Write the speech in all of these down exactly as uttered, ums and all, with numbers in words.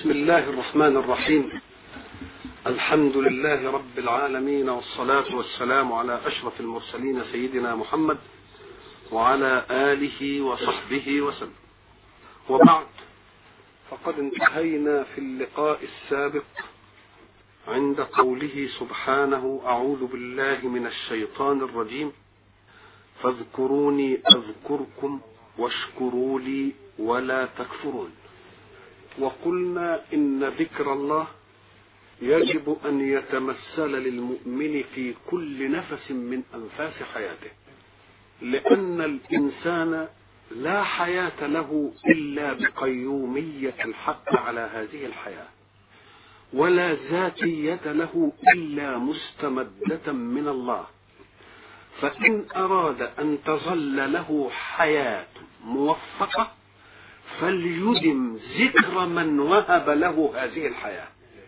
بسم الله الرحمن الرحيم. الحمد لله رب العالمين، والصلاة والسلام على أشرف المرسلين سيدنا محمد وعلى آله وصحبه وسلم. وبعد، فقد انتهينا في اللقاء السابق عند قوله سبحانه: أعوذ بالله من الشيطان الرجيم، فاذكروني أذكركم واشكروا لي ولا تكفرون. وقلنا إن ذكر الله يجب أن يتمثل للمؤمن في كل نفس من أنفاس حياته، لأن الإنسان لا حياة له إلا بقيومية الحق على هذه الحياة، ولا ذاتية له إلا مستمدة من الله. فإن أراد أن تظل له حياة موفقة فليدم ذكر من وهب له هذه الحياة.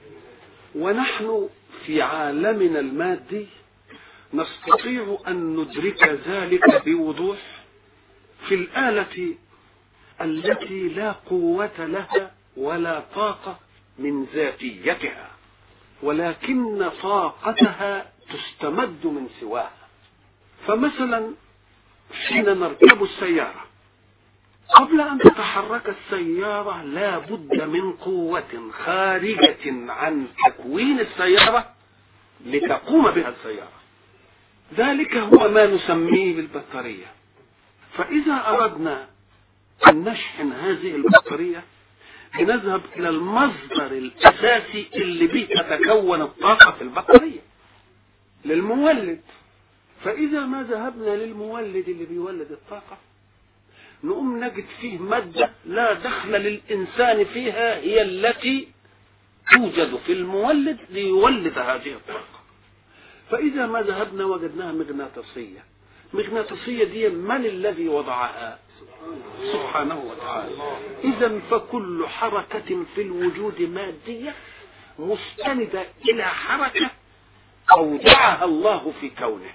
ونحن في عالمنا المادي نستطيع أن ندرك ذلك بوضوح في الآلة التي لا قوة لها ولا طاقة من ذاتيتها، ولكن طاقتها تستمد من سواها. فمثلا حين نركب السيارة، قبل أن تتحرك السيارة لا بد من قوة خارجة عن تكوين السيارة لتقوم بها السيارة. ذلك هو ما نسميه بالبطارية. فإذا أردنا أن نشحن هذه البطارية لنذهب إلى المصدر الأساسي اللي به تتكون الطاقة في البطارية، للمولد. فإذا ما ذهبنا للمولد اللي بيولد الطاقة، نقوم نجد فيه مادة لا دخل للإنسان فيها، هي التي توجد في المولد ليولد هذه الطاقة. فإذا ما ذهبنا وجدناها مغناطيسية. مغناطيسية دي من الذي وضعها؟ سبحانه وتعالى. إذا فكل حركة في الوجود مادية مستندة إلى حركة أودعها الله في كونه،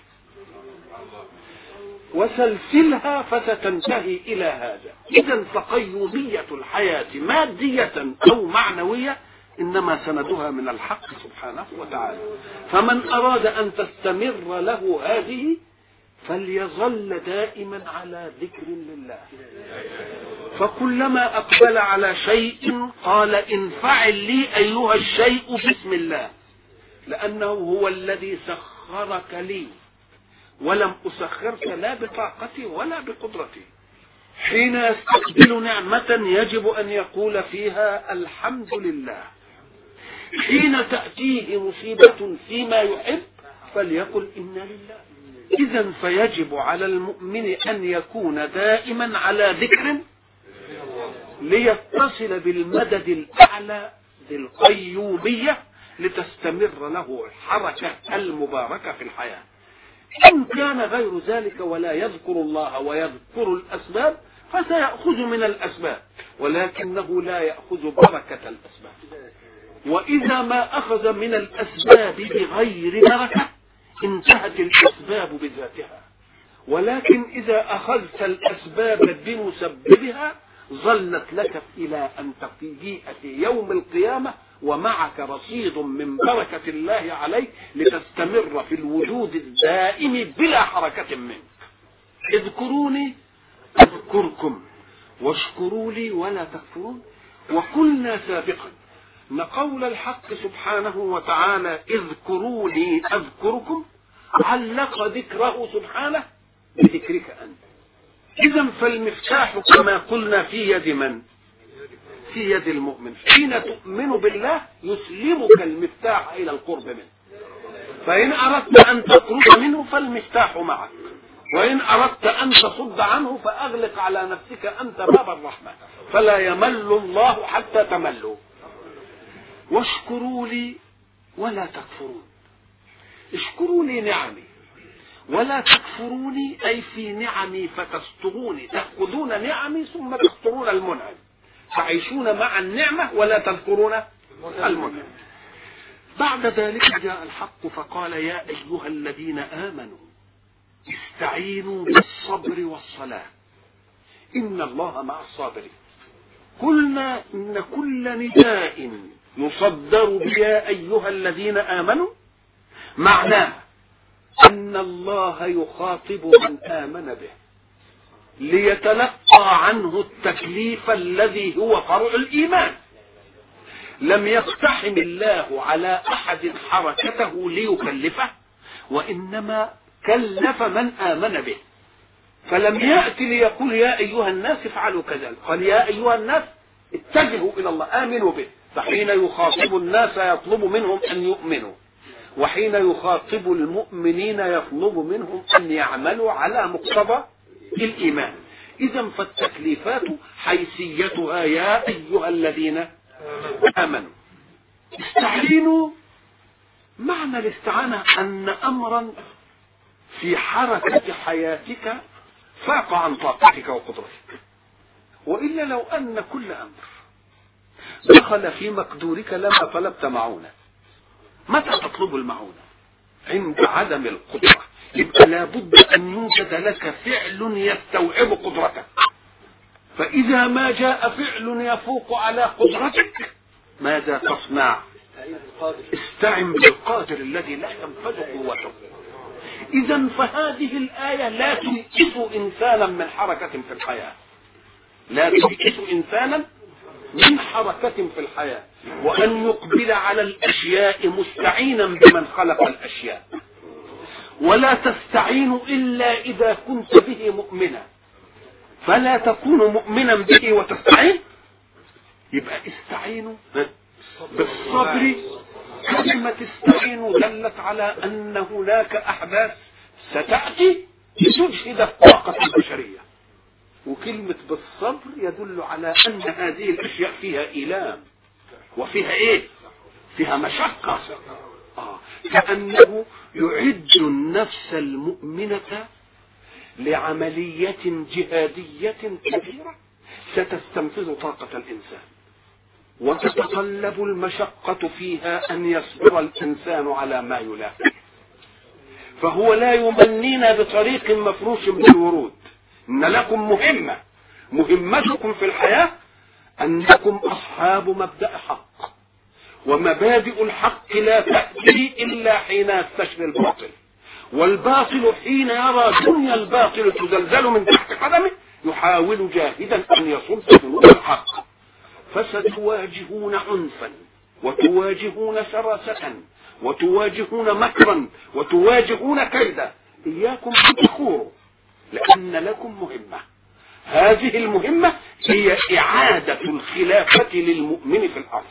وسلسلها فستنتهي إلى هذا. إذا فقيومية الحياة مادية أو معنوية إنما سندها من الحق سبحانه وتعالى. فمن أراد أن تستمر له هذه فليظل دائما على ذكر لله، فكلما أقبل على شيء قال: انفعل لي أيها الشيء بسم الله، لأنه هو الذي سخرك لي، ولم أسخرك لا بطاقتي ولا بقدرتي. حين يستقبل نعمة يجب أن يقول فيها الحمد لله. حين تأتيه مصيبة فيما يحب فليقل إنا لله. إذن فيجب على المؤمن أن يكون دائما على ذكر ليتصل بالمدد الأعلى للقيومية لتستمر له الحركة المباركة في الحياة. إن كان غير ذلك ولا يذكر الله ويذكر الأسباب فسيأخذ من الأسباب، ولكنه لا يأخذ بركة الأسباب. وإذا ما أخذ من الأسباب بغير بركة انتهت الأسباب بذاتها. ولكن إذا أخذت الأسباب بمسببها ظلت لك إلى أن تجيء في يوم القيامة ومعك رصيد من بركة الله عليك لتستمر في الوجود الدائم بلا حركة منك. اذكروني أذكركم واشكروا لي ولا تكفرون. وقلنا سابقا أن قول الحق سبحانه وتعالى اذكروني أذكركم علق ذكره سبحانه بذكرك أنت. إذا فالمفتاح كما قلنا في يد من؟ في يد المؤمن. حين تؤمن بالله يسلمك المفتاح إلى القرب منه. فإن أردت أن تخرج منه فالمفتاح معك، وإن أردت أن تصد عنه فأغلق على نفسك أنت باب الرحمة، فلا يمل الله حتى تملوا. واشكروا لي ولا تكفرون. اشكروا لي نعمي ولا تكفروني، أي في نعمي فتستروني، تأخذون نعمي ثم تسترون المنعم، تعيشون مع النعمة ولا تذكرون المنعم. بعد ذلك جاء الحق فقال: يا أيها الذين آمنوا استعينوا بالصبر والصلاة إن الله مع الصابرين. قلنا ان كل نداء يصدر بيا ايها الذين امنوا معناه ان الله يخاطب من امن به ليتلقى عنه التكليف الذي هو فرع الايمان. لم يقتحم الله على احد حركته ليكلفه، وانما كلف من امن به. فلم يأتي ليقول يا ايها الناس افعلوا كذا، قال يا ايها الناس اتجهوا الى الله امنوا به. فحين يخاطب الناس يطلب منهم ان يؤمنوا، وحين يخاطب المؤمنين يطلب منهم ان يعملوا على مقتضى الايمان. اذا فالتكليفات حيثيتها يا ايها الذين امنوا. استعينوا، معنى الاستعانة ان امرا في حركة حياتك فاق عن طاقتك وقدرتك، وإلا لو أن كل أمر دخل في مقدورك لما طلبت معونة. متى تطلب المعونة؟ عند عدم القدرة. يبقى لابد أن يوجد لك فعل يستوعب قدرتك. فإذا ما جاء فعل يفوق على قدرتك ماذا تصنع؟ استعن بالقادر الذي لا تنفذ قوته. إذا فهذه الآية لا تنقص إنسانا من حركة في الحياة، لا تنقص إنسانا من حركة في الحياة، وأن يقبل على الأشياء مستعينا بمن خلق الأشياء. ولا تستعين إلا إذا كنت به مؤمنا، فلا تكون مؤمنا به وتستعين. يبقى استعينوا بالصبر. كلمة استعينوا دلت على أن هناك أحداث ستأتي لتجهد الطاقة البشرية، وكلمة بالصبر يدل على أن هذه الأشياء فيها إيلام وفيها إيه؟ فيها مشقة. آه. كأنه يعد النفس المؤمنة لعملية جهادية كبيرة ستستنفذ طاقة الإنسان، وتتطلب المشقة فيها أن يصبر الإنسان على ما يلاقي. فهو لا يمنينا بطريق مفروش بالورود. إن لكم مهمة، مهمتكم في الحياة أنكم أصحاب مبدأ حق، ومبادئ الحق لا تأتي إلا حين يستشري الباطل، والباطل حين يرى دنيا الباطل تزلزل من تحت قدمه يحاول جاهدا أن يصد جنود الحق. فستواجهون عنفا، وتواجهون شراسة، وتواجهون مكرا، وتواجهون كيدا. إياكم أن تخوروا، لأن لكم مهمة. هذه المهمة هي إعادة الخلافة للمؤمن في الأرض.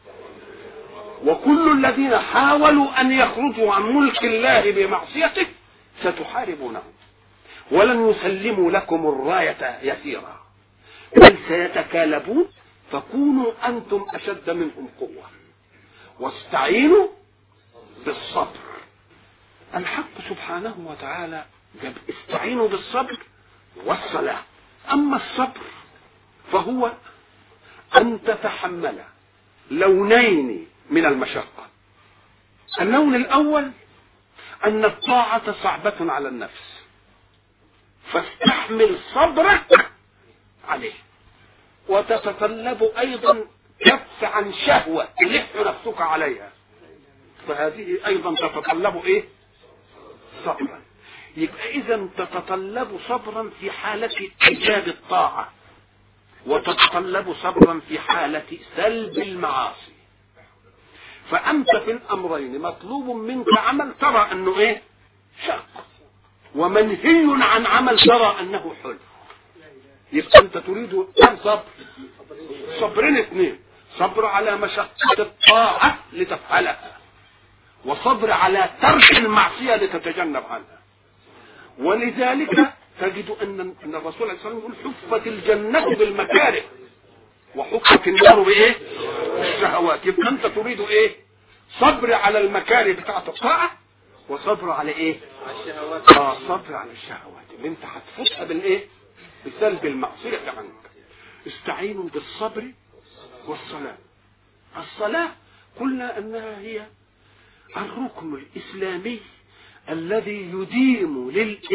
وكل الذين حاولوا أن يخرجوا عن ملك الله بمعصيته ستحاربونهم، ولن يسلموا لكم الراية يسيرا، بل سيتكالبون. فكونوا أنتم أشد منهم قوة، واستعينوا بالصبر. الحق سبحانه وتعالى جاب استعينوا بالصبر والصلاة. أما الصبر فهو أن تتحمل لونين من المشقة. اللون الأول أن الطاعة صعبة على النفس، فاستحمل صبرك عليه. وتتطلب أيضا كف عن شهوة تلح نفسك عليها، فهذه أيضا تتطلب إيه؟ صبرا. يبقى إذا تتطلب صبرا في حالة إيجاد الطاعة، وتتطلب صبرا في حالة سلب المعاصي. فأنت في الأمرين مطلوب منك عمل ترى أنه إيه؟ شق، ومنهي عن عمل ترى أنه حلو. يبقى أنت تريد كم صبر؟ صبرين اثنين: صبر على مشقة الطاعة لتفعلها، وصبر على ترك المعصية لتتجنب عنها. ولذلك تجد أن أن الرسول عليه الصلاة والسلام يقول: حفت الجنة بالمكاره وحفت النار بإيه؟ بالشهوات. يبقى أنت تريد إيه؟ صبر على المكاره بتاعة الطاعة، وصبر على إيه؟ آه صبر على الشهوات اللي أنت هتفوتها بالإيه؟ بسلب المعصية عنك. استعينوا بالصبر والصلاة. الصلاة قلنا أنها هي الركن الإسلامي الذي يديم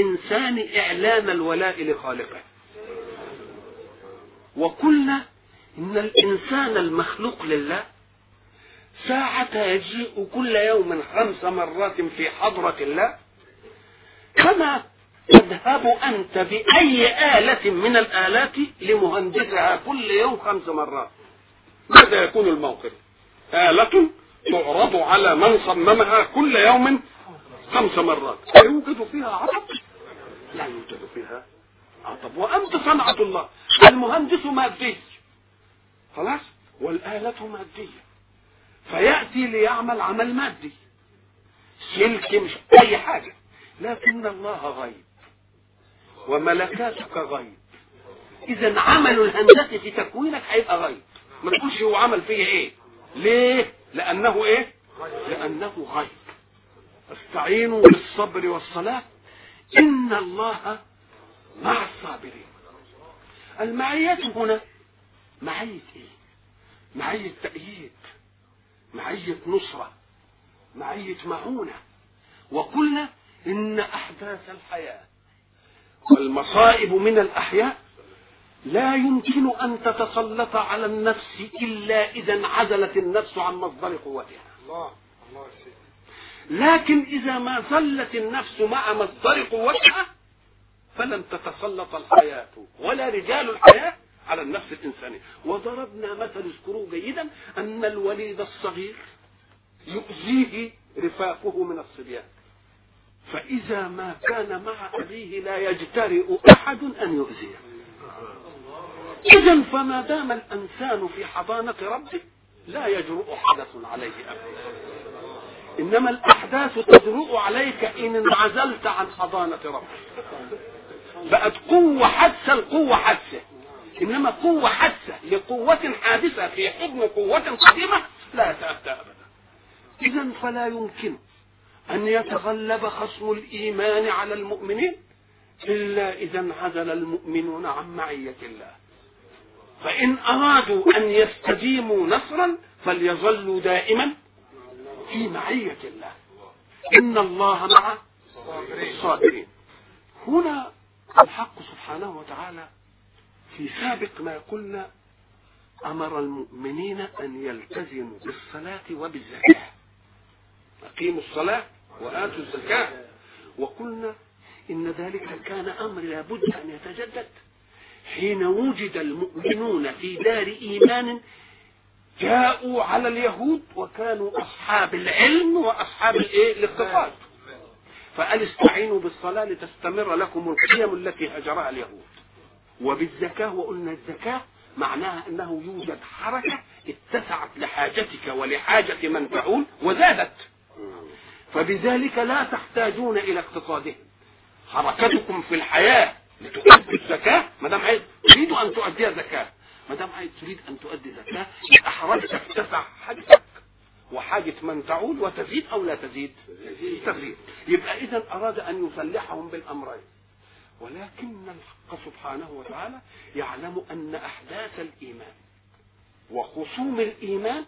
للإنسان إعلان الولاء لخالقه. وقلنا إن الإنسان المخلوق لله ساعة يجيء كل يوم خمس مرات في حضرة الله، كما تذهب أنت بأي آلة من الآلات لمهندسها كل يوم خمس مرات. ماذا يكون الموقف؟ آلة تعرض على من صممها كل يوم خمس مرات، لا يوجد فيها عطب، لا يوجد فيها عطب. وأنت صنعة الله، المهندس مادي خلاص والآلة مادية، فيأتي ليعمل عمل مادي سلك مش أي حاجة، لكن الله غيب وملكاتك غيب. إذا عمل الهندسة في تكوينك هيبقى غيب، ما تقولش هو عمل فيه إيه. ليه؟ لأنه إيه؟ لأنه غيب. استعينوا بالصبر والصلاة إن الله مع الصابرين. المعية هنا معية إيه؟ معية تأييد، معية نصرة، معية معونة. وقلنا إن أحداث الحياة والمصائب من الأحياء لا يمكن أن تتسلط على النفس إلا إذا انعزلت النفس عن مصدر قوتها. الله الله لكن إذا ما ظلت النفس مع مصدر قوتها فلن تتسلط الحياة ولا رجال الحياة على النفس الإنسانية. وضربنا مثل اذكروه جيدا أن الوليد الصغير يؤذيه رفاقه من الصبيان، فإذا ما كان مع أبيه لا يجترئ أحد أن يؤذيه. إذن فما دام الإنسان في حضانة ربه لا يجرؤ حدث عليه أبدا، إنما الأحداث تجرؤ عليك إن انعزلت عن حضانة ربك. بقت قوة حادثة القوة حادثة، إنما قوة حادثة لقوة حادثة في حضن قوة قديمة لا تأتى أبدا. إذن فلا يمكن أن يتغلب خصم الإيمان على المؤمنين إلا إذا انعزل المؤمنون عن معية الله. فإن أرادوا أن يستديموا نصرا فليظلوا دائما في معية الله. إن الله مع الصابرين. هنا الحق سبحانه وتعالى في سابق ما قلنا أمر المؤمنين أن يلتزموا بالصلاة وبالزكاة، أقيموا الصلاة وآتوا الزكاة. وقلنا إن ذلك كان أمر لابد أن يتجدد حين وجد المؤمنون في دار إيمان جاءوا على اليهود وكانوا أصحاب العلم وأصحاب الإيه؟ الاقتصاد، فقال استعينوا بالصلاة لتستمر لكم القيم التي هجرها اليهود، وبالزكاة. وقلنا الزكاة معناها أنه يوجد حركة اتسعت لحاجتك ولحاجة من تعول وزادت، فبذلك لا تحتاجون إلى اقتصادهم. حركتكم في الحياة لتؤدي الزكاة، ما دام عايز تريد أن تؤديها زكاة، ما دام عايز تريد أن تؤدي زكاة يبقى حركتك تتسع حاجتك وحاجة من تعول وتزيد أو لا تزيد تزيد. يبقى إذا أراد أن يفلحهم بالأمرين، ولكن الحق سبحانه وتعالى يعلم أن أحداث الإيمان وخصوم الإيمان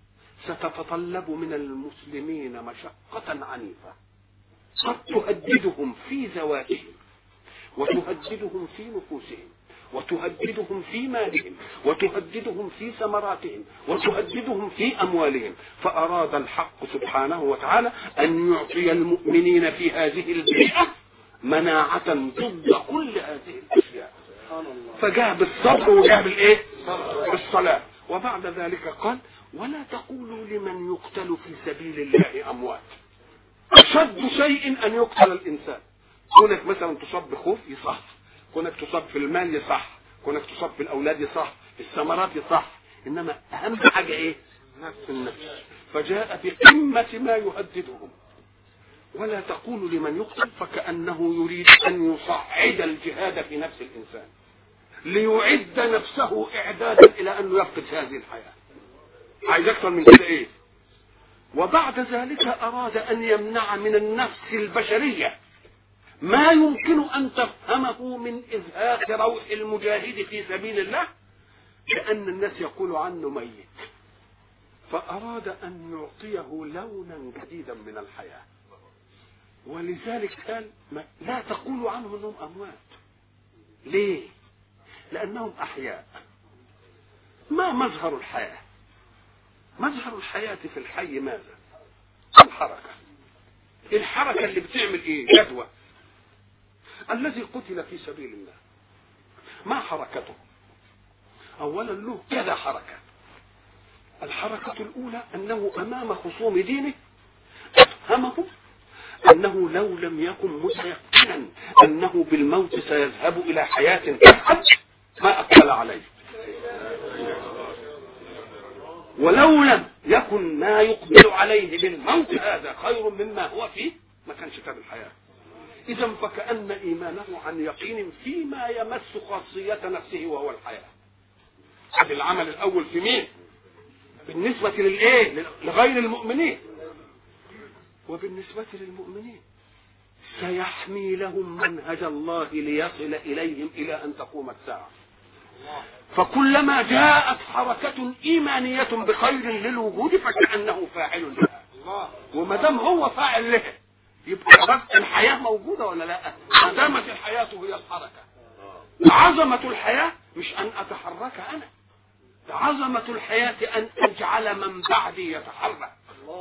ستتطلب من المسلمين مشقة عنيفة قد تهددهم في ذواتهم وتهددهم في نفوسهم وتهددهم في مالهم وتهددهم في ثمراتهم وتهددهم في أموالهم. فأراد الحق سبحانه وتعالى أن يعطي المؤمنين في هذه البيئة مناعة ضد كل هذه الأشياء، فجاء بالصبر وجاء بالإيه؟ بالصلاة. وبعد ذلك قال ولا تقولوا لمن يقتل في سبيل الله أموات. أشد شيء أن يقتل الإنسان، كونك مثلا تصاب بخوف يصح، كونك تصاب في المال يصح، كونك تصاب في الأولاد يصح، في الثمرات يصح، إنما أهم حاجة إيه؟ النفس. فجاء بقمة ما يهددهم. ولا تقولوا لمن يقتل، فكأنه يريد أن يصعد الجهاد في نفس الإنسان ليعد نفسه إعدادا إلى أنه يفقد هذه الحياة. عايز أكثر من كده إيه؟ وبعد ذلك أراد أن يمنع من النفس البشرية ما يمكن أن تفهمه من إزهاق روح المجاهد في سبيل الله، لأن الناس يقول عنه ميت، فأراد أن يعطيه لونا جديدا من الحياة. ولذلك قال لا تقولوا عنهم أنهم أموات. ليه؟ لأنهم أحياء، ما مظهر الحياة؟ مظهر الحياة في الحي ماذا؟ الحركة. الحركة اللي بتعمل ايه؟ جدوى. الذي قتل في سبيل الله ما حركته؟ اولا له كذا حركة. الحركة الاولى انه امام خصوم دينه افهمه انه لو لم يكن متيقنا انه بالموت سيذهب الى حياة تحت ما اقبل عليه، ولو لم يكن ما يقبل عليه بالموت هذا خير مما هو فيه ما كانش تاب الحياة. اذا فكأن ايمانه عن يقين فيما يمس خاصية نفسه وهو الحياة. هذا العمل الاول في مين؟ بالنسبة للايه؟ لغير المؤمنين. وبالنسبة للمؤمنين سيحمي لهم منهج الله ليصل إليهم إلى أن تقوم الساعة. فكلما جاءت حركة إيمانية بخير للوجود فكأنه فاعل لها، وما دام هو فاعل لها يبقى الحياة موجودة ولا لا؟ ما دامت الحياة هي الحركة. عظمة الحياة مش أن أتحرك أنا، عظمة الحياة أن أجعل من بعدي يتحرك.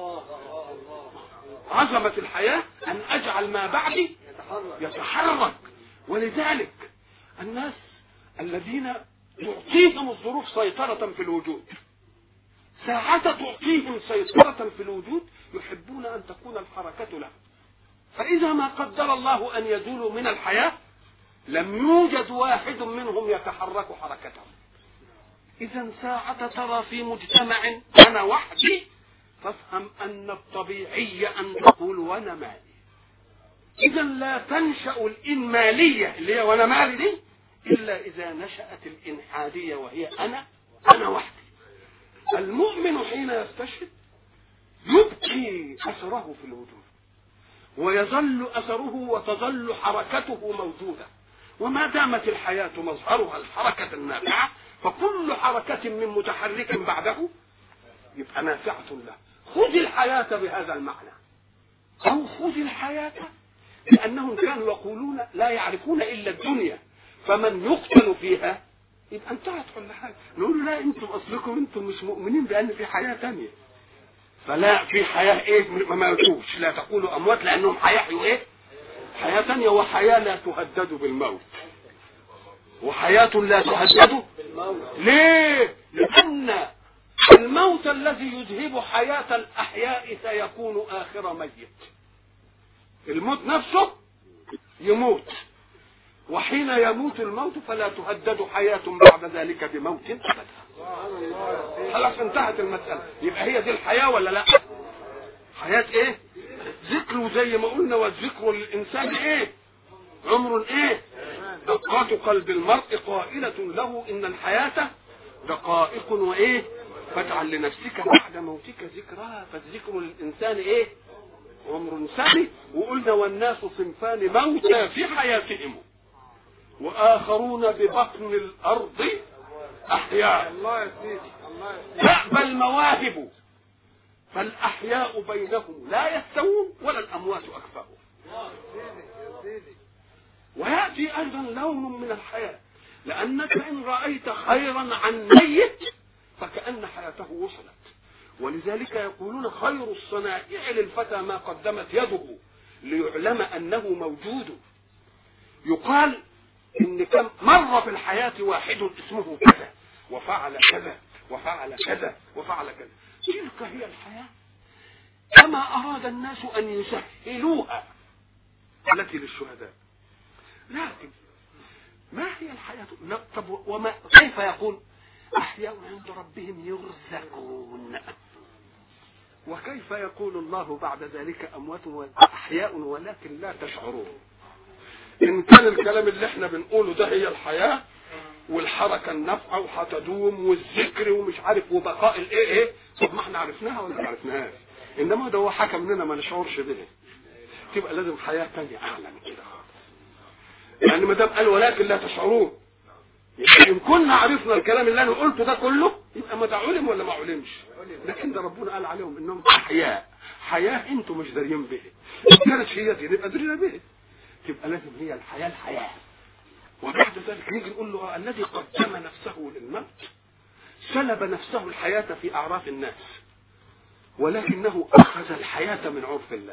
عظمة الحياة أن أجعل ما بعدي يتحرك. ولذلك الناس الذين تعطيهم الظروف سيطرة في الوجود ساعة تعطيهم سيطرة في الوجود يحبون أن تكون الحركة لهم. فإذا ما قدر الله أن يزولوا من الحياة لم يوجد واحد منهم يتحرك حركتهم. إذا ساعة ترى في مجتمع أنا وحدي فافهم أن الطبيعي أن تقول وأنا مالي. إذا لا تنشأ الإنمالية اللي هي وأنا مالي دي إلا إذا نشأت الإنحادية وهي أنا أنا وحدي. المؤمن حين يستشهد يبقي أثره في الوجود ويظل أثره وتظل حركته موجودة. وما دامت الحياة مظهرها الحركة النافعة فكل حركة من متحرك بعده يبقى نافعة له. خذ الحياة بهذا المعنى أو خذ الحياة لأنهم كانوا يقولون لا يعرفون إلا الدنيا فمن يقتل فيها يبقى انتهت كل حاجة. نقول لا انتم أصلكم انتم مش مؤمنين بأن في حياة تانية. فلا في حياة ايه ما يتوبش لا تقولوا أموات لأنهم حيحيوا ايه حياة تانية وحياة لا تهدد بالموت وحياة لا تهدد بالموت. ليه؟ لأن الموت الذي يذهب حياة الأحياء سيكون آخر ميت. الموت نفسه يموت وحين يموت الموت فلا تهدد حياة بعد ذلك بموت أبدا. خلاص انتهت المسألة. يبقى هي دي الحياة ولا لا؟ حياة ايه؟ ذكر زي ما قلنا والذكر للإنسان ايه؟ عمر ايه؟ دقات قلب المرء قائلة له إن الحياة دقائق وإيه فاجعل لنفسك بعد موتك ذكرها فالذكر للإنسان إيه عمر ثاني. وقلنا والناس صنفان موتى في حياتهم وآخرون ببطن الأرض أحياء. الله يا سيدي الله يا سيدي. بل مواهب فالأحياء بينهم لا يستوون ولا الأموات أكثرهم. ويأتي أيضا لون من الحياة لأنك إن رأيت خيرا عن ميت فكأن حياته وصلت. ولذلك يقولون خير الصنائع للفتى ما قدمت يده ليعلم أنه موجود. يقال إن كم مرة في الحياة واحد اسمه كذا وفعل كذا وفعل كذا وفعل كذا. تلك هي الحياة كما أراد الناس أن يسهلوها التي للشهداء. لكن ما هي الحياة؟ لا طب وما كيف يقول أحياء عند ربهم يرزقون وكيف يقول الله بعد ذلك أموات وأحياء ولكن لا تشعرون؟ إن كان الكلام اللي احنا بنقوله ده هي الحياة والحركة النافعة وهتدوم والذكر ومش عارف وبقاء الايه ايه طب ما احنا عرفناها ولا ما عرفناهاش؟ انما ده هو حكم لنا ما نشعرش بها. تبقى لازم حياة تانية اعلى من كده يعني ما دام قال ولكن لا تشعرون يبقى ان كنا عرفنا الكلام اللي انا قلته ده كله يبقى ما تعلم ولا ما علمش. لكن ده ربنا قال عليهم انهم احياء حياة انتم مش دارين بها. كانت هي دي نبقى درينا بها. تبقى لازم هي الحياة الحياة. وبعد ذلك نيجي نقول له الذي قدم نفسه للموت سلب نفسه الحياة في أعراف الناس، ولكنه أخذ الحياة من عرف الله.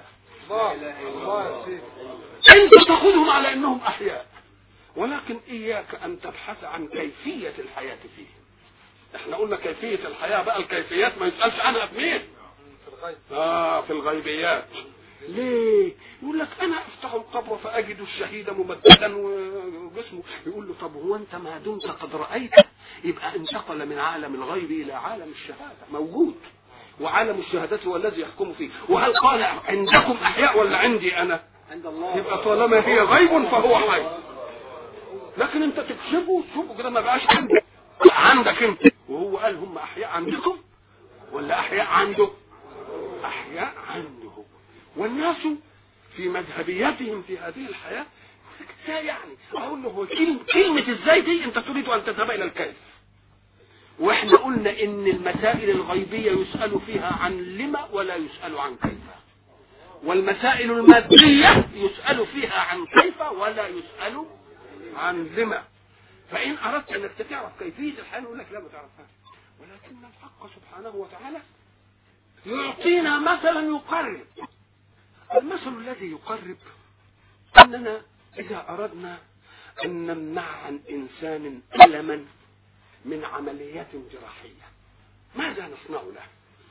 أنت تأخذهم على أنهم أحياء، ولكن إياك أن تبحث عن كيفية الحياة فيه. احنا قلنا كيفية الحياة، بقى الكيفيات ما يسألش عنها في مين؟ آه في الغيبيات. ليه؟ يقول لك أنا أفتح القبر فأجد الشهيد ممددا وجسمه. يقول له طب هو أنت ما دمت قد رأيت، يبقى انتقل من عالم الغيب إلى عالم الشهادة، موجود، وعالم الشهادة هو الذي يحكم فيه. وهل قال عندكم أحياء ولا عندي أنا؟ عند الله. يبقى طالما هي غيب فهو حي. لكن أنت تكشفه وتشوفه كده ما بقاش عندك، عندك أنت. وهو قال هم أحياء عندكم ولا أحياء عنده؟ أحياء عنده. والناس في مذهبياتهم في هذه الحياة يعني أقول له هو كلمة إزاي دي أنت تريد أن تذهب إلى الكيف. وإحنا قلنا إن المسائل الغيبية يسأل فيها عن لما ولا يسأل عن كيف، والمسائل المادية يسأل فيها عن كيف ولا يسأل عن لما. فإن أردت أنك تعرف كيفية الحياة يقول لك لا ما تعرفها، ولكن الحق سبحانه وتعالى يعطينا مثلا يقرب. المثل الذي يقرب أننا إذا أردنا أن نمنع عن إنسان ألما من عمليات جراحية ماذا نصنع له؟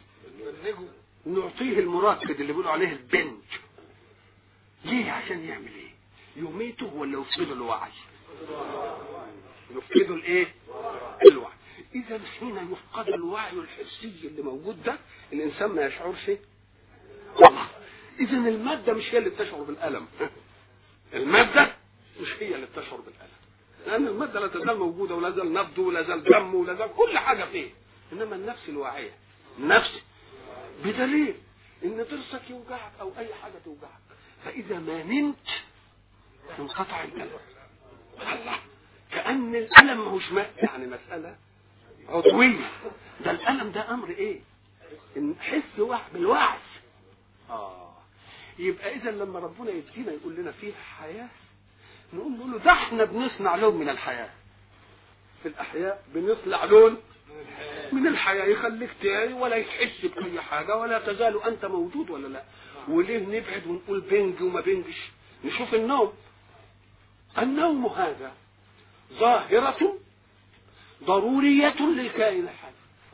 نعطيه المركب اللي بيقولوا عليه البنج. ليه؟ عشان يعمل ايه؟ يميته ولا يفقده الوعي؟ يفقده الايه؟ الوعي. اذا حين يفقد الوعي الحسي اللي موجود ده الانسان ما يشعرش. اذا المادة مش هي اللي بتشعر بالألم، المادة مش هي اللي بتشعر بالألم، لأن المادة لا تزال موجودة ولا زال نبضه ولا زال دمه ولا زال كل حاجة فيه، إنما النفس الواعية النفس بدليل إن ضرسك يوجعك أو أي حاجة توجعك، فإذا ما نمت انقطع الألم. الله، كأن الألم ماهوش يعني مسألة عضوية، ده الألم ده أمر إيه؟ إن حس واحد بالوعي. آه يبقى إذا لما ربنا يدينا يقول لنا فيه حياة نقول له ده احنا بنصنع لون من الحياة. في الأحياء بنصنع لون من الحياة يخليك تعي ولا يتحس بأي حاجة ولا تزال أنت موجود ولا لا. وليه نبعد ونقول بنج وما بنجش؟ نشوف النوم. النوم هذا ظاهرة ضرورية للكائن الحي،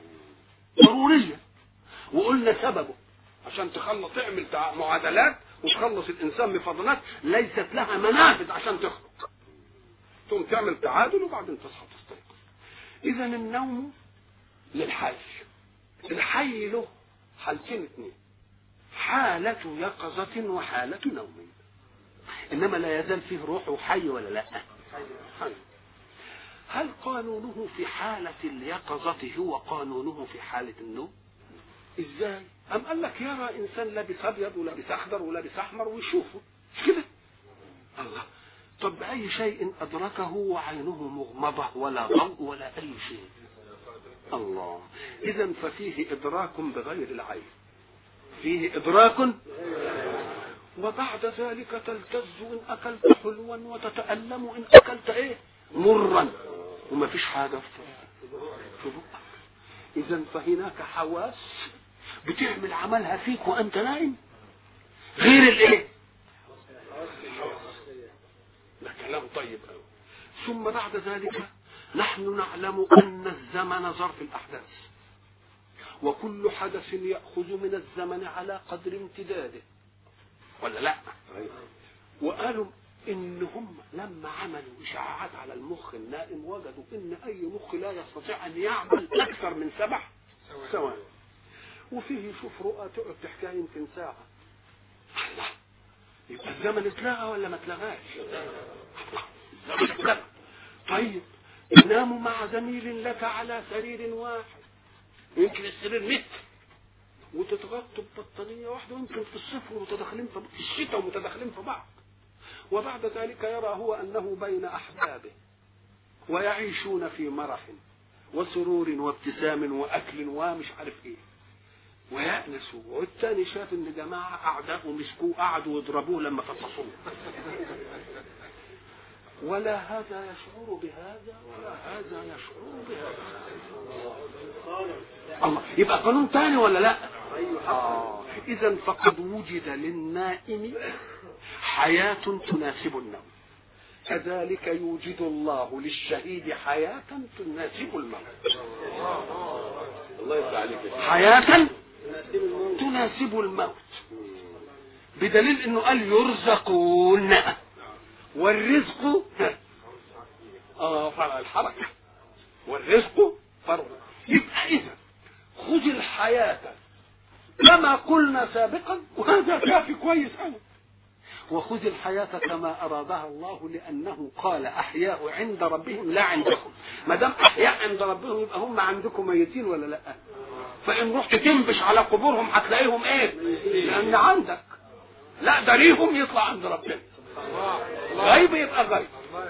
ضرورية. وقلنا سببه عشان تخلص تعمل معادلات وتخلص الإنسان بفضلات ليست لها منافذ عشان تخلق، ثم تعمل تعادل وبعدين تصحى تستيقظ. إذا النوم للحي، الحي له حالتين اثنين، حالة يقظة وحالة نوم، إنما لا يزال فيه روح حي ولا لا؟ حي. هل قانونه في حالة اليقظة هو قانونه في حالة النوم؟ ازاي؟ أم قال لك يرى إنسان لابس أبيض ولابس أخضر ولابس أحمر ويشوفه مش كده؟ الله، طب بأي شيء أدركه وعينه مغمضة ولا ضوء ولا أي شيء؟ الله، إذا ففيه إدراك بغير العين، فيه إدراك. وبعد ذلك تلتز إن أكلت حلوا وتتألم إن أكلت إيه؟ مرا، وما فيش حاجة في بقك. إذا فهناك حواس بتعمل عملها فيك وأنت نايم غير الإيه؟ ده كلام طيب أوي. ثم بعد ذلك نحن نعلم أن الزمن ظرف الأحداث، وكل حدث يأخذ من الزمن على قدر امتداده ولا لا؟ وقالوا إن هم لما عملوا إشعاعات على المخ النائم وجدوا إن أي مخ لا يستطيع أن يعمل أكثر من سبع ثواني، وفيه يشوف رؤى تقعد تحكيها يمكن ساعة. الله، يبقى الزمن اتلغى ولا ما اتلغاش؟ الزمن اتلغى. طيب تنام مع زميل لك على سرير واحد، يمكن السرير متر، وتتغطوا ببطانية واحدة، ويمكن في الصيف ومتداخلين في الشتاء ومتداخلين في بعض، وبعد ذلك يرى هو أنه بين أحبابه ويعيشون في مرح وسرور وابتسام وأكل ومش عارف إيه ويأنسوا، والثاني شاف إن جماعة أعداء ومسكوه قعدوا ويضربوه لما فطسوه. ولا هذا يشعر بهذا ولا هذا يشعر بهذا. الله، يبقى قانون ثاني ولا لا؟ آه. إذن فقد وجد للنائم حياة تناسب النوم، كذلك يوجد الله للشهيد حياة تناسب الموت. الله يفتح عليك. حياة تناسب الموت، بدليل انه قال يرزقون، والرزق اه فرع الحركة، والرزق فرع. يبقى اذا خذ الحياة كما قلنا سابقا، وهذا كافي كويس قوي، وخذ الحياة كما أرادها الله، لأنه قال أحياء عند ربهم لا عندكم. ما دام أحياء عند ربهم يبقى هم عندكم ميتين ولا لا؟ فإن رحت تنبش على قبورهم هتلاقيهم إيه؟ لأن عندك. لا، دريهم يطلع عند ربنا. غيب يبقى غيب،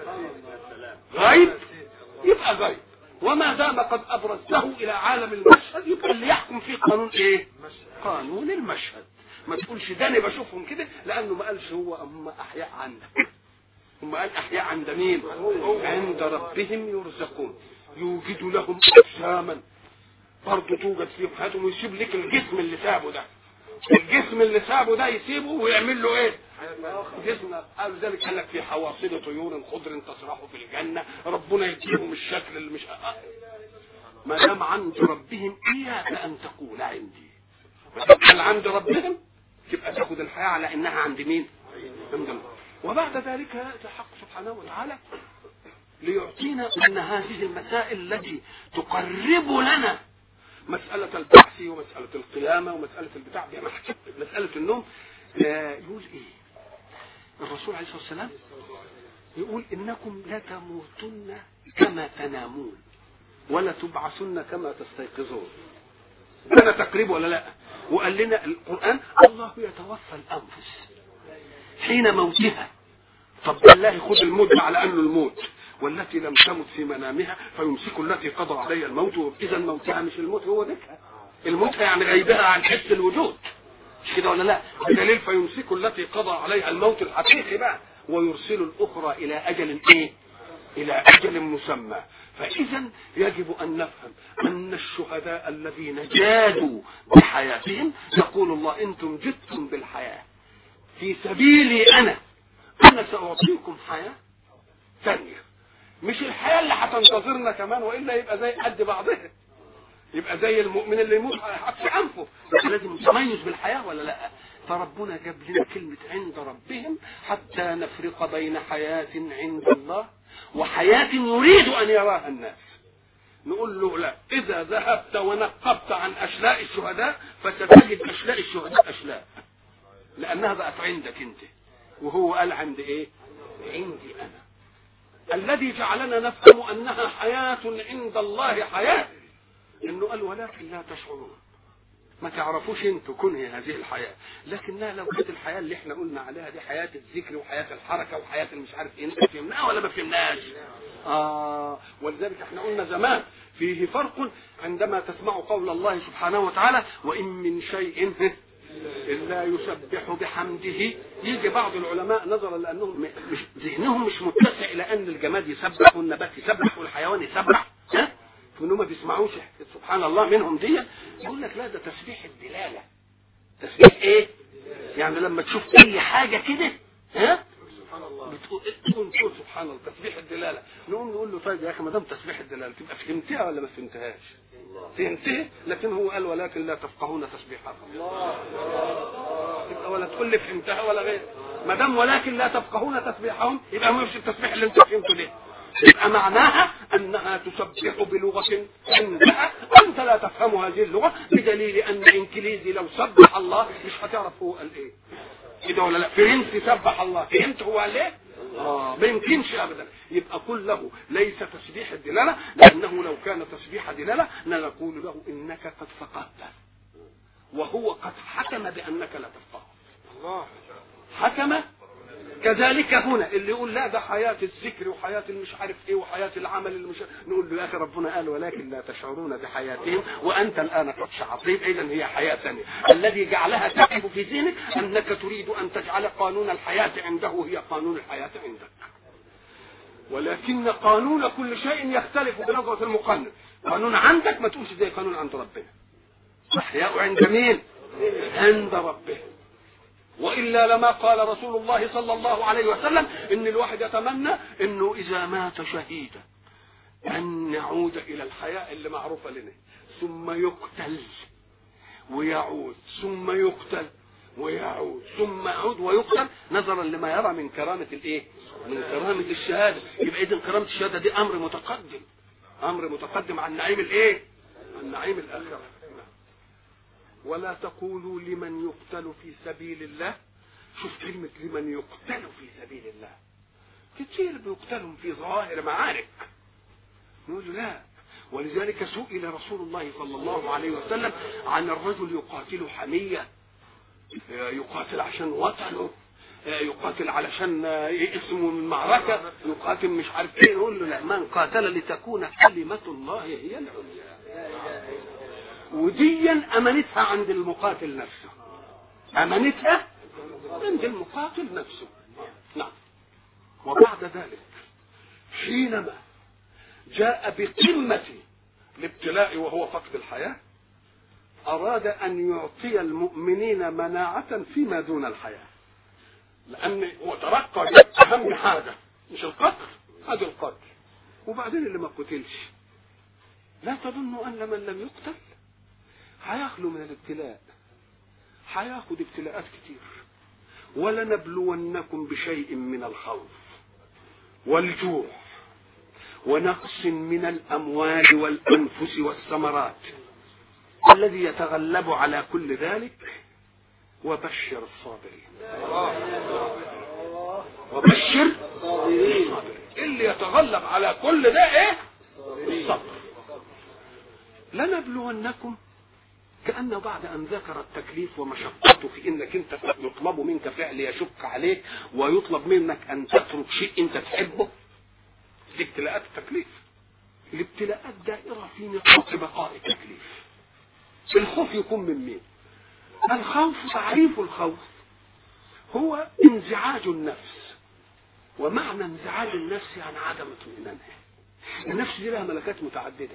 غيب يبقى غيب. وما دام قد أبرزته إلى عالم المشهد يبقى اللي يحكم فيه قانون إيه؟ قانون المشهد. ما تقولش ده انا بشوفهم كده، لانه ما قالش هو هم احياء عندك، هم قال احياء عند مين؟ عند ربهم يرزقون. يوجد لهم اجساما برضه توجد فيهم حياتهم، ويسيب لك الجسم اللي سابه ده، الجسم اللي سابه ده يسيبه ويعمل له ايه؟ جسم. قال ذلك قال لك في حواصل طيور خضر تسرح في الجنه، ربنا يديهم الشكل اللي مش ما دام عند ربهم اياك ان تقول عندي. ما عند ربهم تبقى تاخد الحياة على انها عند مين؟ عند الله. وبعد ذلك يأتي حق سبحانه وتعالى ليعطينا ان هذه المسائل التي تقرب لنا مسألة البحث ومسألة القيامة ومسألة البتاع، مسألة النوم. يقول ايه الرسول عليه الصلاة والسلام؟ يقول انكم لا تموتن كما تنامون ولا تبعثن كما تستيقظون. هذا تقريب ولا لا؟ وقال لنا القرآن الله يتوفى الأنفس حين موتها. طب بالله خذ الموت على أنه الموت، والتي لم تمت في منامها فيمسك التي قضى عليها الموت. إذا موتها مش الموت، هو ذكرها. الموت يعني غيبها عن حس الوجود، مش كده ولا لا؟ بدليل فيمسك التي قضى عليها الموت الحقيقي بقى، ويرسل الأخرى إلى أجل إيه؟ إلى أجل مسمى. فإذا يجب أن نفهم أن الشهداء الذين جادوا بحياتهم يقول الله أنتم جدتم بالحياة في سبيلي أنا، أنا سأعطيكم حياة ثانية، مش الحياة اللي هتنتظرنا كمان، وإلا يبقى زي قد بعضها، يبقى زي المؤمن اللي يموت على حق أنفه. لازم تميز بالحياة ولا لا؟ فربنا جاب لنا كلمة عند ربهم حتى نفرق بين حياة عند الله وحياة يريد أن يراها الناس. نقول له لا، إذا ذهبت ونقبت عن أشلاء الشهداء فستجد أشلاء الشهداء أشلاء، لأنها بقت عندك أنت، وهو قال عند إيه؟ عندي أنا. الذي جعلنا نفهم أنها حياة عند الله حياة، إنه قال ولكن لا تشعرون، ما تعرفوش انتوا كنه هذه الحياة، لكنها لو كانت الحياة اللي احنا قلنا عليها دي حياة الذكر وحياة الحركة وحياة المش عارف ايه، انت فهمناها ولا ما فهمناش؟ اه ولذلك احنا قلنا زمان فيه فرق عندما تسمع قول الله سبحانه وتعالى وإن من شيء إلا يسبح بحمده. يجي بعض العلماء نظرا لأنهم مش ذهنهم مش متسع إلى أن الجماد يسبح والنبات يسبح والحيوان يسبح، ها؟ وإنهم ما بيسمعوش سبحان الله منهم دي، يقول لك لا ده تسبيح الدلالة. تسبيح إيه؟ يعني لما تشوف أي حاجة كده ها بتقول تقول تقول سبحان الله تسبيح الدلالة. نقوم نقول له طيب يا أخي ما دام تسبيح الدلالة تبقى فهمتها ولا ما فهمتهاش؟ فهمتها، لكن هو قال ولكن لا تفقهون تسبيحهم. يبقى ولا تقول لي فهمتها ولا غير، ما دام ولكن لا تفقهون تسبيحهم يبقى مش التسبيح اللي انت فهمته ليه؟ يبقى معناها انها تسبح بلغة عندها انت لا تفهم هذه اللغة، بدليل ان الانجليزي لو سبح الله مش هتعرف هو قال ايه كده ولا لا. فهمت سبح الله، فهمت هو قال ايه؟ اه ما يمكنش ابدا. يبقى كله ليس تسبيح الدلالة، لانه لو كان تسبيح دلالة نقول له انك قد فقهت، وهو قد حكم بانك لا تفقه. الله حكم. كذلك هنا اللي يقول لا ده حياة الذكر وحياة المش عارف ايه وحياة العمل المش، نقول له يا اخي ربنا قال ولكن لا تشعرون بحياتهم وانت الان قد شعرت. اذا هي حياة ثانية. الذي جعلها تقف في ذهنك انك تريد ان تجعل قانون الحياة عنده هي قانون الحياة عندك. ولكن قانون كل شيء يختلف بنظرة المقنن. قانون عندك ما تقولش زي قانون عند ربنا. أحياء عند مين؟ عند ربه. وإلا لما قال رسول الله صلى الله عليه وسلم إن الواحد يتمنى إنه إذا مات شهيدا أن يعود إلى الحياة اللي معروفة لنا، ثم يقتل ويعود، ثم يقتل ويعود، ثم يعود ويقتل، نظرا لما يرى من كرامة الايه؟ من كرامة الشهادة. يبقى إذن كرامة الشهادة دي أمر متقدم، أمر متقدم عن نعيم الايه؟ عن نعيم الآخرة. ولا تقولوا لمن يقتل في سبيل الله. شوف كلمة لمن يقتل في سبيل الله، كتير بيقتلهم في ظواهر معارك، نقول لا. ولذلك سئل رسول الله صلى الله عليه وسلم عن الرجل يقاتل حمية، يقاتل عشان وطنه، يقاتل علشان اسمه من معركة، يقاتل مش عارف ايه. نقول له لا، من قاتل لتكون كلمة الله هي العليا. وديا امانتها عند المقاتل نفسه، امانتها عند المقاتل نفسه. نعم. وبعد ذلك حينما جاء بقمة الابتلاء وهو فقد الحياة، أراد أن يعطي المؤمنين مناعة فيما دون الحياة، لأن هو ترقى أهم حاجة مش القتل، هذا القتل. وبعدين اللي ما قتلش لا تظنوا أن من لم يقتل هيخلو من الابتلاء، هياخد ابتلاءات كتير. ولنبلونكم بشيء من الخوف والجوع ونقص من الأموال والأنفس والثمرات. الذي يتغلب على كل ذلك وبشر الصابرين. وبشر الصابرين. اللي يتغلب على كل ده ايه؟ الصبر. لنبلونكم، كأنه بعد أن ذكر التكليف ومشقته في إنك أنت يطلب منك فعل يشق عليك، ويطلب منك أن تترك شيء أنت تحبه، دي ابتلاءات التكليف. الابتلاءات دائرة في نطاق بقاء التكليف. الخوف يكون من مين؟ الخوف، تعريف الخوف هو انزعاج النفس. ومعنى انزعاج النفس يعني عدم اطمئنانها. النفس دي لها ملكات متعددة،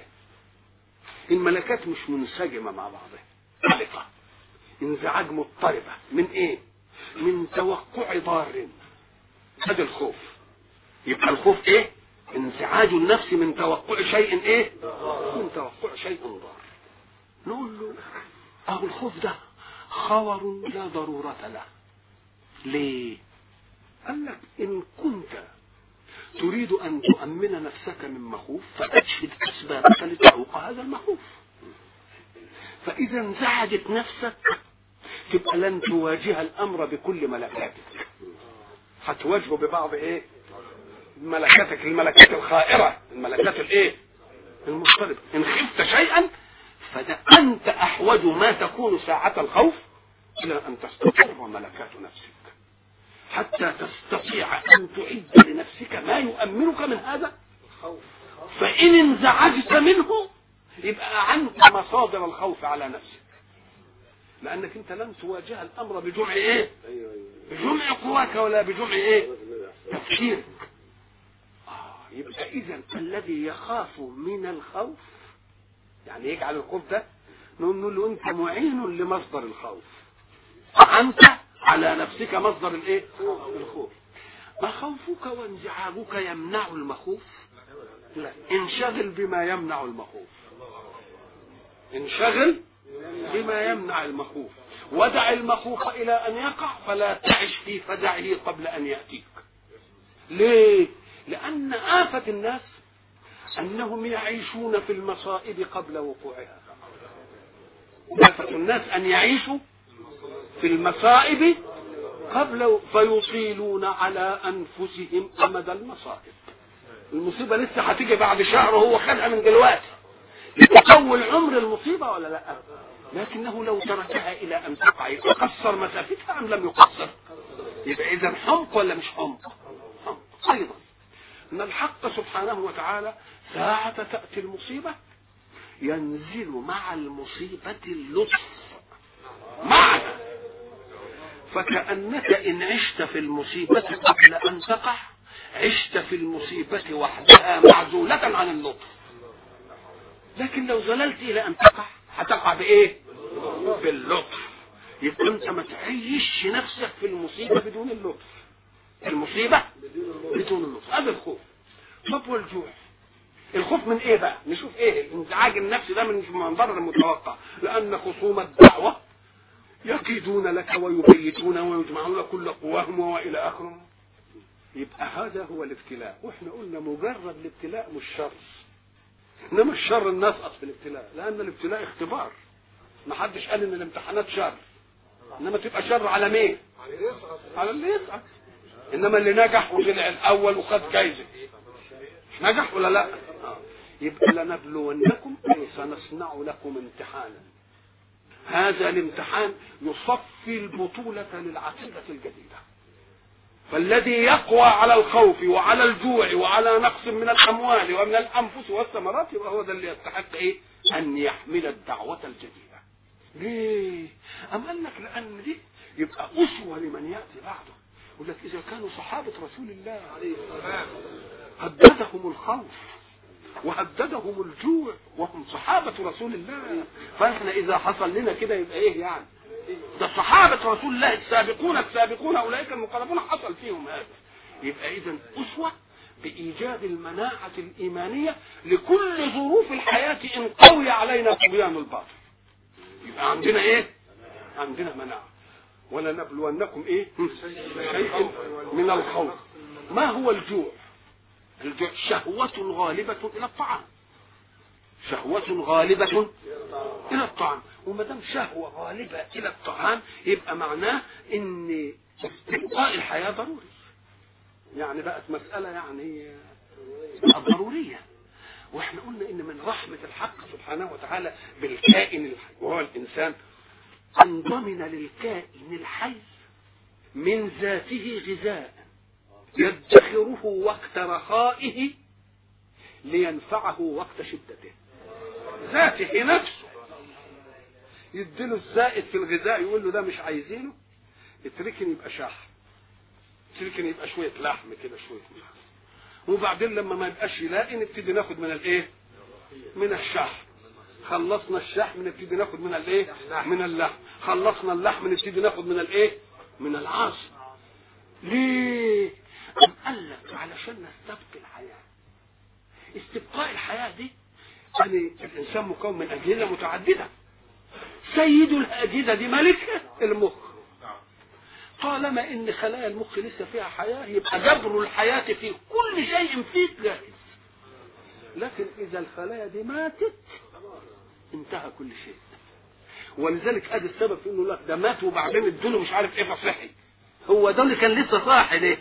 الملكات مش منسجمة مع بعضها، علقة انزعاج مضطربة من ايه؟ من توقع ضار. هذا الخوف. يبقى الخوف ايه؟ انزعاج النفس من توقع شيء ايه؟ من توقع شيء ضار. نقول له اهو الخوف ده خور لا ضرورة له. ليه؟ قال لك ان كنت تريد ان تؤمن نفسك من مخوف فاجهد اسبابك لتعوق هذا المخوف. فاذا انزعجت نفسك تبقى لن تواجه الامر بكل ملكاتك، هتواجهه ببعض ايه؟ ملكاتك، الملكات الخائرة، الملكات الايه؟ المضطربة. ان خفت شيئا فده انت احوج ما تكون ساعة الخوف الى ان تستقر ملكات نفسك حتى تستطيع ان تعد لنفسك ما يؤمنك من هذا الخوف. فان انزعجت منه يبقى عنك مصادر الخوف على نفسك، لانك انت لن تواجه الامر بجمع ايه؟ بجمع قواك ولا بجمع ايه؟ تفكيرك. آه يبقى اذا الذي يخاف من الخوف يعني يجعل الخوف ده نقول له انت معين لمصدر الخوف، انت على نفسك مصدر الايه؟ الخوف. اخوفك وانزعاجك يمنع المخوف؟ لا، انشغل بما يمنع المخوف، انشغل بما يمنع المخوف، ودع المخوف الى ان يقع فلا تعش في فزعه قبل ان ياتيك. ليه؟ لان آفة الناس انهم يعيشون في المصائب قبل وقوعها. آفة الناس ان يعيشوا في المصائب قبل فيطيلون على انفسهم امد المصائب. المصيبه لسه هتيجي بعد شهر وهو خدها من دلوقتي، يطول عمر المصيبه ولا لا؟ لكنه لو تركها الى ان تقع يقصر مسافتها ام لم يقصر؟ يبقى اذا حمق ولا مش حمق؟ حمق. ايضا ان الحق سبحانه وتعالى ساعه تاتي المصيبه ينزل مع المصيبه اللطف معها، فكأنك إن عشت في المصيبة قبل أن تقع عشت في المصيبة وحدها معزولة عن اللطف. لكن لو زللت إلى أن تقع هتقع بإيه؟ باللطف. يبقى أنت ما تعيش نفسك في المصيبة بدون اللطف. المصيبة بدون اللطف. هذا الخوف. طب والجوع؟ الخوف من إيه بقى؟ نشوف إيه الانزعاج النفسي ده من منظر المتوقع. لأن خصوم الدعوة يكيدون لك ويبيتون ويجمعون كل قواهم وإلى آخره. يبقى هذا هو الابتلاء. واحنا قلنا مجرد الابتلاء مش شر، انما الشر الناس في الابتلاء، لان الابتلاء اختبار. ما حدش قال ان الامتحانات شر، انما تبقى شر على مين؟ على اللي يسعد. انما اللي نجح وطلع الاول وخد جايزه نجح ولا لا؟ يبقى لنبلونكم اي سنصنع لكم امتحانا. هذا الامتحان يصفي البطولة للعقيدة الجديدة. فالذي يقوى على الخوف وعلى الجوع وعلى نقص من الأموال ومن الأنفس والثمرات يبقى هو ده اللي يستحق إيه؟ أن يحمل الدعوة الجديدة. ليه؟ أم قال لك لأن دي يبقى أسوة لمن يأتي بعده. يقول لك إذا كانوا صحابة رسول الله عليه السلام هددهم الخوف وهددهم الجوع وهم صحابة رسول الله، فإحنا إذا حصل لنا كده يبقى إيه يعني؟ ده صحابة رسول الله السابقون السابقون أولئك المقربون حصل فيهم هذا. يبقى إذن أسوة بإيجاد المناعة الإيمانية لكل ظروف الحياة إن قوي علينا طغيان الباطل. يبقى عندنا إيه؟ عندنا مناعة. ولنبلونكم إيه؟ شيء من الخوف. ما هو الجوع؟ الجوع شهوة غالبة إلى الطعام. شهوة غالبة إلى الطعام. وما دام شهوة غالبة إلى الطعام يبقى معناه إن استبقاء الحياة ضروري. يعني بقت مسألة يعني ضرورية. واحنا قلنا إن من رحمة الحق سبحانه وتعالى بالكائن الحي وهو الإنسان أن ضمن للكائن الحي من ذاته غذاء يدخره وقت رخائه لينفعه وقت شدته. ذاته نفسه يديله الزائد في الغذاء، يقول له ده مش عايزينه اتركني يبقى شحم، اتركني يبقى شويه لحم كده شويه لحم. وبعدين لما ما يبقاش يلاقي نبتدي ناخد من الايه؟ من الشحم. خلصنا الشحم نبتدي ناخد من الايه؟ من اللحم. خلصنا اللحم نبتدي ناخد من الايه؟ من العصب. ليه؟ أم قال لك علشان نستبقي الحياه. استبقاء الحياه دي يعني الانسان مكون من اجهزه متعدده. سيد الاجهزه دي ملك المخ. طالما ان خلايا المخ لسه فيها حياه يبقى جبر الحياه في كل شيء فيك جاهز. لكن اذا الخلايا دي ماتت انتهى كل شيء. ولذلك ادي السبب في انه لك ده مات وبعدين ادوله مش عارف ايه فصحي. هو ده اللي كان لسه صاحي ليه؟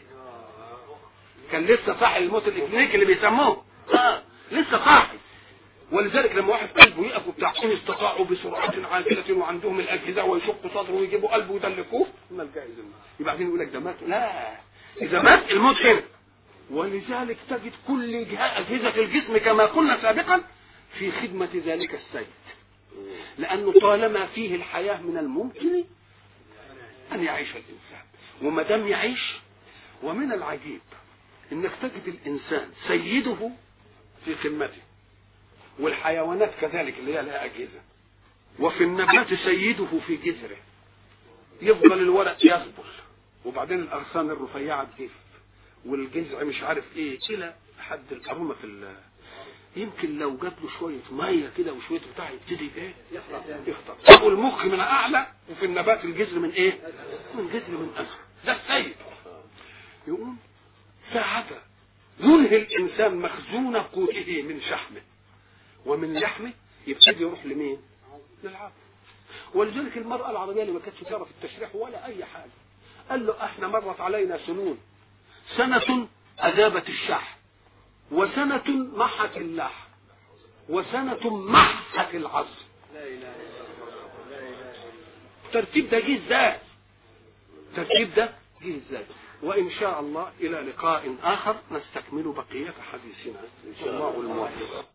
كان لسه صاحي الموت الاكلينيكي اللي بيسموه اه لسه صاحي. ولذلك لما واحد قلبه يقف وبتاع ان استطاعوا بسرعه عاجله وعندهم الاجهزه ويشقوا صدره ويجيبوا قلبه ويدلكوه ما الجائز يبقى بعدين يقول لك ده مات. لا، اذا مات الموت هنا. ولذلك تجد كل اجهزه الجسم كما قلنا سابقا في خدمه ذلك السيد، لانه طالما فيه الحياه من الممكن ان يعيش الانسان. وما دام يعيش، ومن العجيب انك تجد الانسان سيده في خدمته، والحيوانات كذلك اللي هي لها اجهزه، وفي النبات سيده في جذره. يفضل الورق يصبر وبعدين الاغصان الرفيعه تجف والجذع مش عارف ايه الى حد الارمه في ال... يمكن لو جاب له شويه ميه كده وشويه بتاع يبتدي ايه؟ يخطر. والمخ من اعلى وفي النبات الجذر من ايه؟ من جذر من اسفل. ده السيد. يقوم ساعة ينهي الانسان مخزون قوته من شحمه ومن لحمه يبتدي يروح لمين؟ للعقل. ولذلك المرأة العربية اللي ما كانتش تعرف التشريح ولا أي حاجة قال له احنا مرت علينا سنون، سنة أذابت الشحم، وسنة محت اللحم، وسنة محت العظم. الترتيب ده جه ازاي؟ الترتيب ده جه ازاي؟ وإن شاء الله إلى لقاء آخر نستكمل بقية حديثنا إن شاء الله الموفق.